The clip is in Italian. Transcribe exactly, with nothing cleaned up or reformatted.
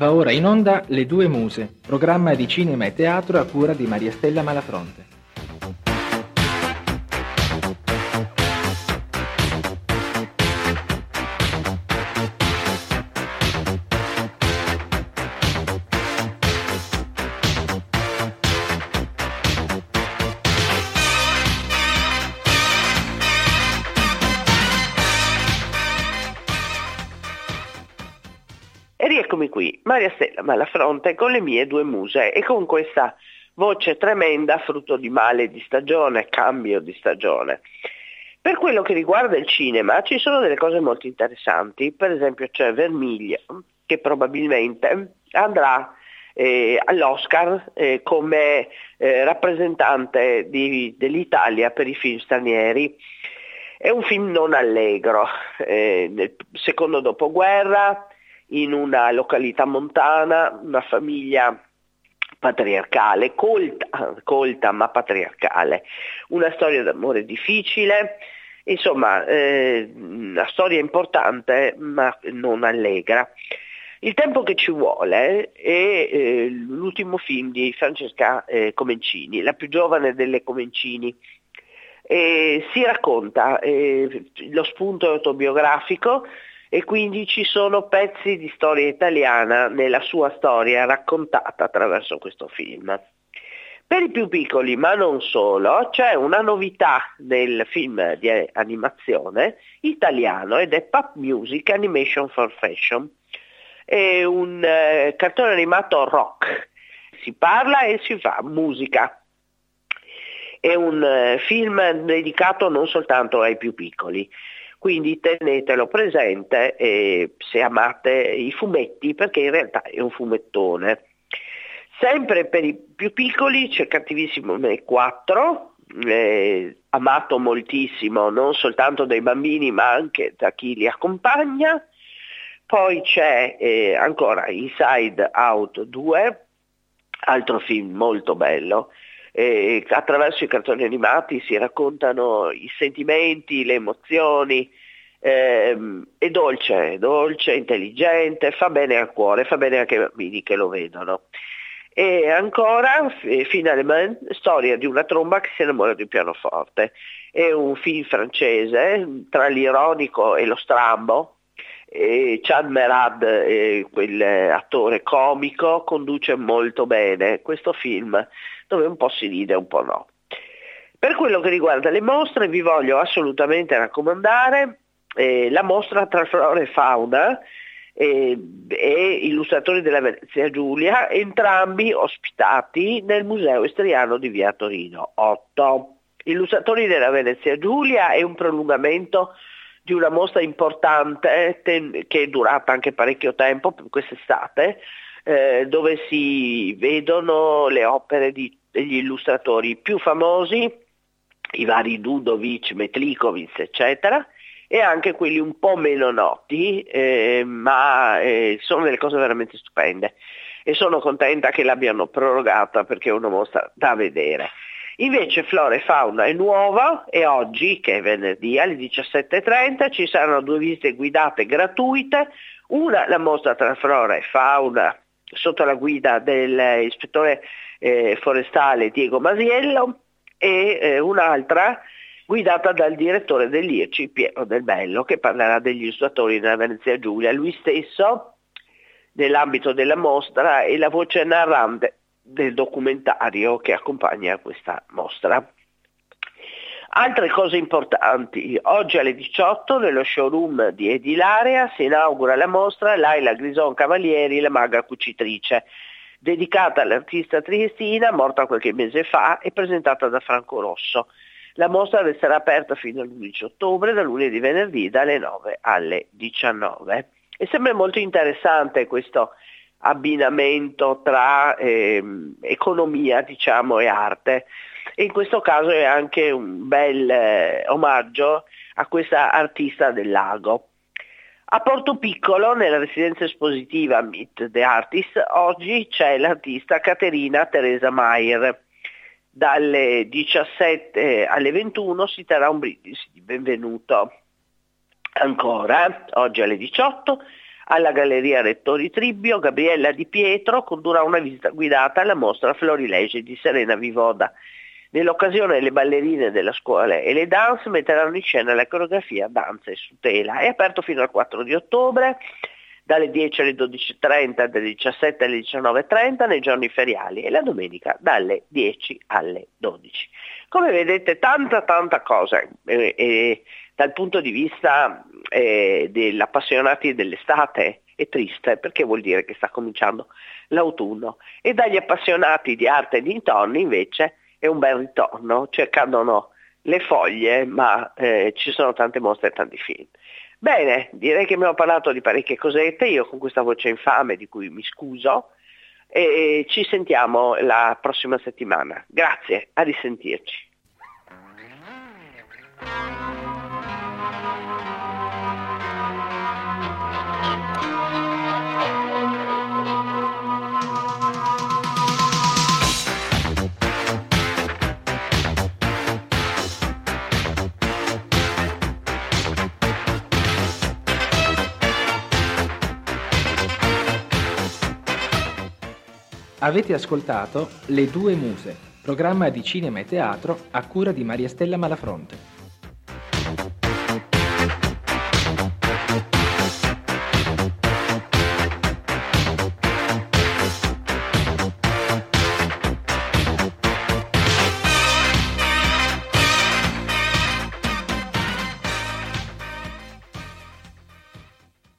Va ora in onda Le Due Muse, programma di cinema e teatro a cura di Maria Stella Malafronte. E rieccomi qui, Maria Stella Malafronte con le mie due muse e con questa voce tremenda, frutto di male di stagione, cambio di stagione. Per quello che riguarda il cinema ci sono delle cose molto interessanti, per esempio c'è Vermiglia che probabilmente andrà eh, all'Oscar eh, come eh, rappresentante di, dell'Italia per i film stranieri. È un film non allegro, eh, nel secondo dopoguerra, in una località montana, una famiglia patriarcale, colta, colta ma patriarcale, una storia d'amore difficile, insomma eh, una storia importante ma non allegra. Il tempo che ci vuole è eh, l'ultimo film di Francesca eh, Comencini, la più giovane delle Comencini. E si racconta, eh, lo spunto è autobiografico, e quindi ci sono pezzi di storia italiana nella sua storia raccontata attraverso questo film. Per i più piccoli, ma non solo, c'è una novità nel film di animazione italiano ed è Pup Music Animation for Fashion. È un eh, cartone animato rock, si parla e si fa musica. È un eh, film dedicato non soltanto ai più piccoli. Quindi tenetelo presente eh, se amate i fumetti, perché in realtà è un fumettone. Sempre per i più piccoli c'è Cattivissimo Me quattro, eh, amato moltissimo non soltanto dai bambini ma anche da chi li accompagna. Poi c'è eh, ancora Inside Out due, altro film molto bello. Eh, attraverso i cartoni animati si raccontano i sentimenti, le emozioni, ehm, è dolce, dolce, intelligente, fa bene al cuore, fa bene anche ai bambini che lo vedono. E ancora eh, Finalement, storia di una tromba che si innamora di un pianoforte. È un film francese tra l'ironico e lo strambo. E Chad Merad, eh, quel attore comico, conduce molto bene questo film dove un po' si ride e un po' no. Per quello che riguarda le mostre vi voglio assolutamente raccomandare eh, la mostra tra flora e fauna eh, e illustratori della Venezia Giulia, entrambi ospitati nel Museo Istriano di Via Torino otto. Illustratori della Venezia Giulia è un prolungamento di una mostra importante ten- che è durata anche parecchio tempo, quest'estate, eh, dove si vedono le opere di, degli illustratori più famosi, i vari Dudovic, Metlikovic, eccetera, e anche quelli un po' meno noti, eh, ma eh, sono delle cose veramente stupende. E sono contenta che l'abbiano prorogata perché è una mostra da vedere. Invece Flora e Fauna è nuova e oggi, che è venerdì alle diciassette e trenta, ci saranno due visite guidate gratuite, una la mostra tra Flora e Fauna sotto la guida dell'ispettore eh, forestale Diego Masiello e eh, un'altra guidata dal direttore dell'I R C I Piero Del Bello, che parlerà degli illustratori della Venezia Giulia. Lui stesso, nell'ambito della mostra, è la voce narrante del documentario che accompagna questa mostra. Altre cose importanti: oggi alle diciotto nello showroom di Edilaria si inaugura la mostra Laila Grison Cavalieri, la maga cucitrice, dedicata all'artista triestina morta qualche mese fa e presentata da Franco Rosso. La mostra resterà aperta fino all'undici ottobre, da lunedì e venerdì dalle nove alle diciannove. È sempre molto interessante questo abbinamento tra eh, economia, diciamo, e arte, e in questo caso è anche un bel eh, omaggio a questa artista del lago. A Porto Piccolo, nella residenza espositiva Meet the Artist, oggi c'è l'artista Caterina Teresa Maier. Dalle diciassette alle ventuno si terrà un brindisi di benvenuto. Ancora, oggi alle diciotto, Alla Galleria Rettori Tribbio, Gabriella Di Pietro condurrà una visita guidata alla mostra Florilegi di Serena Vivoda. Nell'occasione le ballerine della scuola e le dance metteranno in scena la coreografia Danze su tela. È aperto fino al quattro di ottobre, dalle dieci alle dodici e trenta, dalle diciassette alle diciannove e trenta nei giorni feriali e la domenica dalle dieci alle dodici. Come vedete tanta tanta cosa eh, eh, dal punto di vista eh, degli appassionati dell'estate è triste perché vuol dire che sta cominciando l'autunno, e dagli appassionati di arte e dintorni invece è un bel ritorno, cioè cadono le foglie ma eh, ci sono tante mostre e tanti film. Bene, direi che abbiamo parlato di parecchie cosette, io con questa voce infame di cui mi scuso, e ci sentiamo la prossima settimana. Grazie, a risentirci. Avete ascoltato Le Due Muse, programma di cinema e teatro a cura di Maria Stella Malafronte.